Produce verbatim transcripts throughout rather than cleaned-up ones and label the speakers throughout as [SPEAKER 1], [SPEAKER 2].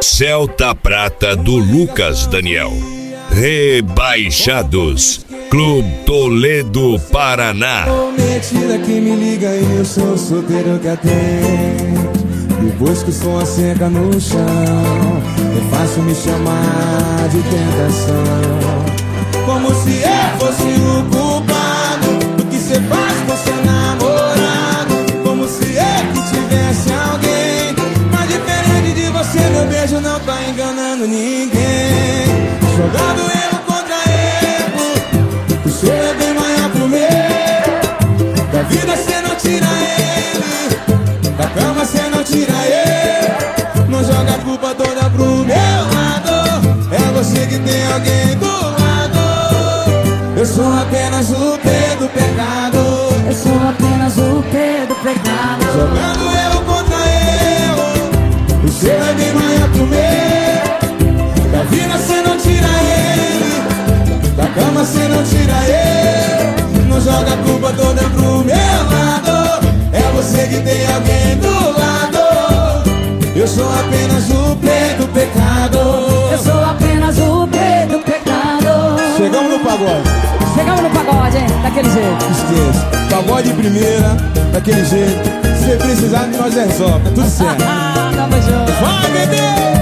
[SPEAKER 1] Celta Prata do Lucas Daniel. Rebaixados, Clube Toledo, Paraná.
[SPEAKER 2] Mentira que me liga e eu sou solteiro que atende. Depois que o som asseca no chão, é fácil me chamar de tentação. Como se eu fosse o culpado do que cê faz com seu namorado. Como se eu que tivesse alguém. Mas diferente de você, meu beijo não tá enganando ninguém. Jogando erro contra erro, o seu é bem maior pro meu. Da vida cê não tira ele, da cama cê não tira ele. Não joga a culpa toda pro meu lado. É você que tem alguém do lado. Eu sou apenas o P do pecado.
[SPEAKER 3] Eu sou apenas o P do pecado.
[SPEAKER 2] Jogando erro contra erro, o seu é bem maior pro meu. Da vida cê não tira ele, da cama cê não tira ele. Não joga a culpa toda pro meu lado. É você que tem alguém do lado. Eu sou apenas o P do pecado.
[SPEAKER 3] Eu sou apenas o P do pecado.
[SPEAKER 2] Chegamos no pagode.
[SPEAKER 3] Chegamos no pagode, hein? Daquele jeito.
[SPEAKER 2] Esqueça. Pagode de primeira, daquele jeito. Se precisar, nós resolve. Tá tudo certo.
[SPEAKER 3] Tamo junto.
[SPEAKER 2] Vai, bebê!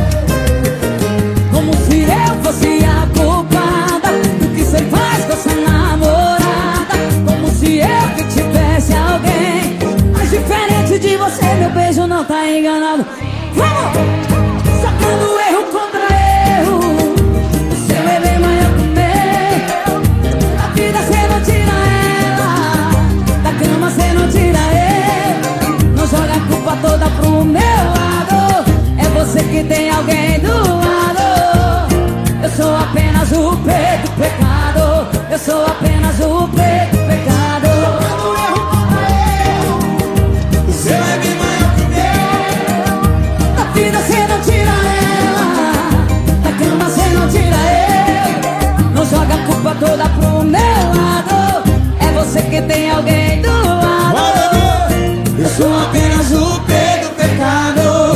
[SPEAKER 3] Como se eu fosse a culpada do que cê faz com essa namorada. Como se eu que tivesse alguém. Mas diferente de você, meu beijo não tá enganado. Vamos! Sacando erro contra erro, o seu é bem maior que o meu. Da vida cê não tira ela, da cama cê não tira ele. Não joga a culpa toda pro meu lado. É você que tem alguém do lado. Eu sou apenas o P do pecado. Eu sou apenas o P do pecado.
[SPEAKER 2] Jogando erro contra erro, o seu é bem maior que o meu.
[SPEAKER 3] Da vida cê não tira ela, da cama cê não tira ele. Não joga a culpa toda pro meu lado. É você que tem alguém do lado.
[SPEAKER 2] Vai, bebê! Eu sou apenas o P do pecado.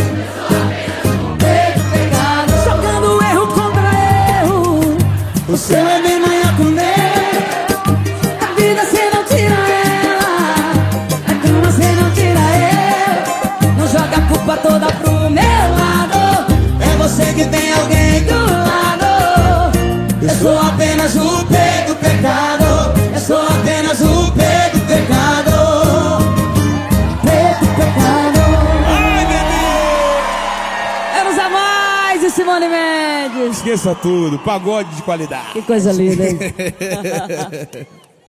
[SPEAKER 3] Jogando erro contra erro,
[SPEAKER 2] O seu é bem maior que o meu.
[SPEAKER 3] da vida cê não tira ela, da cama cê não tira ele. Não joga a culpa toda pro meu lado.
[SPEAKER 2] É você que tem alguém do
[SPEAKER 3] lado.
[SPEAKER 2] Eu sou apenas o P do pecado. Eu sou apenas o P do pecado.
[SPEAKER 3] P do pecado.
[SPEAKER 2] Ai, bebê!
[SPEAKER 3] Vamos a mais e Simone Mendes.
[SPEAKER 2] Esqueça tudo, pagode de qualidade.
[SPEAKER 3] Que coisa linda, hein?